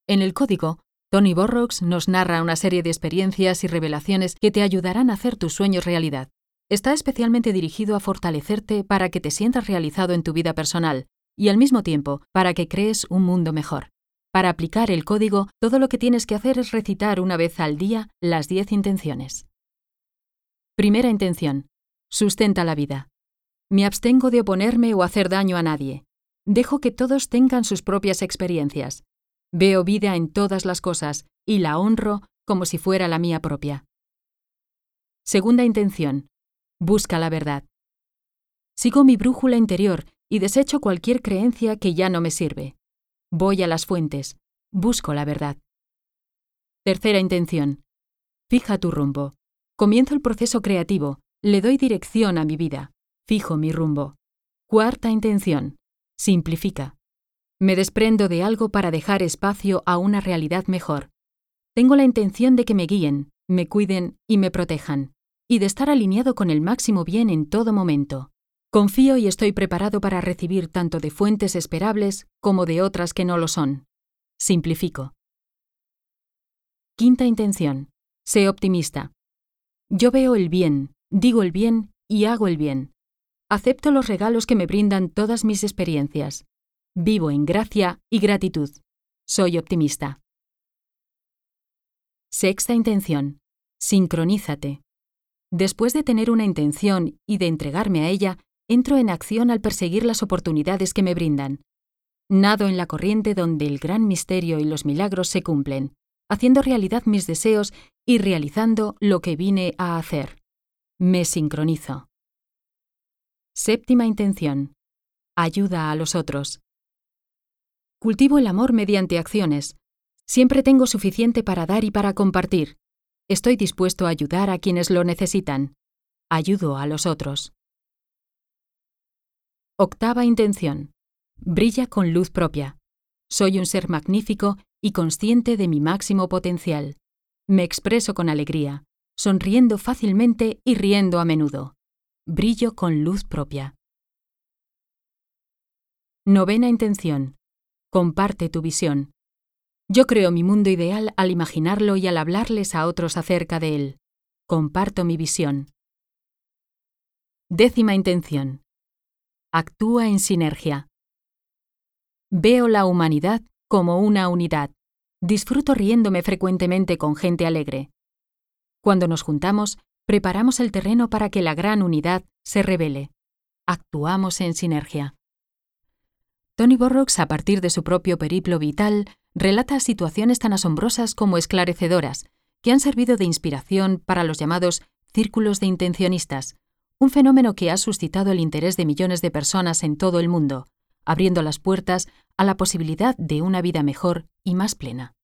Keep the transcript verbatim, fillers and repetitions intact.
En el código, Tony Borrocks nos narra una serie de experiencias y revelaciones que te ayudarán a hacer tus sueños realidad. Está especialmente dirigido a fortalecerte para que te sientas realizado en tu vida personal y al mismo tiempo para que crees un mundo mejor. Para aplicar el código, todo lo que tienes que hacer es recitar una vez al día las diez intenciones. Primera intención. Sustenta la vida. Me abstengo de oponerme o hacer daño a nadie. Dejo que todos tengan sus propias experiencias. Veo vida en todas las cosas y la honro como si fuera la mía propia. Segunda intención. Busca la verdad. Sigo mi brújula interior y desecho cualquier creencia que ya no me sirve. Voy a las fuentes. Busco la verdad. Tercera intención. Fija tu rumbo. Comienzo el proceso creativo. Le doy dirección a mi vida. Fijo mi rumbo. Cuarta intención. Simplifica. Me desprendo de algo para dejar espacio a una realidad mejor. Tengo la intención de que me guíen, me cuiden y me protejan, y de estar alineado con el máximo bien en todo momento. Confío y estoy preparado para recibir tanto de fuentes esperables como de otras que no lo son. Simplifico. Quinta intención. Sé optimista. Yo veo el bien, digo el bien y hago el bien. Acepto los regalos que me brindan todas mis experiencias. Vivo en gracia y gratitud. Soy optimista. Sexta intención. Sincronízate. Después de tener una intención y de entregarme a ella, entro en acción al perseguir las oportunidades que me brindan. Nado en la corriente donde el gran misterio y los milagros se cumplen, haciendo realidad mis deseos y realizando lo que vine a hacer. Me sincronizo. Séptima intención. Ayuda a los otros. Cultivo el amor mediante acciones. Siempre tengo suficiente para dar y para compartir. Estoy dispuesto a ayudar a quienes lo necesitan. Ayudo a los otros. Octava intención. Brilla con luz propia. Soy un ser magnífico y consciente de mi máximo potencial. Me expreso con alegría, sonriendo fácilmente y riendo a menudo. Brillo con luz propia. Novena intención. Comparte tu visión. Yo creo mi mundo ideal al imaginarlo y al hablarles a otros acerca de él. Comparto mi visión. Décima intención. Actúa en sinergia. Veo la humanidad como una unidad. Disfruto riéndome frecuentemente con gente alegre. Cuando nos juntamos, preparamos el terreno para que la gran unidad se revele. Actuamos en sinergia. Tony Borrocks, a partir de su propio periplo vital, relata situaciones tan asombrosas como esclarecedoras, que han servido de inspiración para los llamados círculos de intencionistas, un fenómeno que ha suscitado el interés de millones de personas en todo el mundo, abriendo las puertas a la posibilidad de una vida mejor y más plena.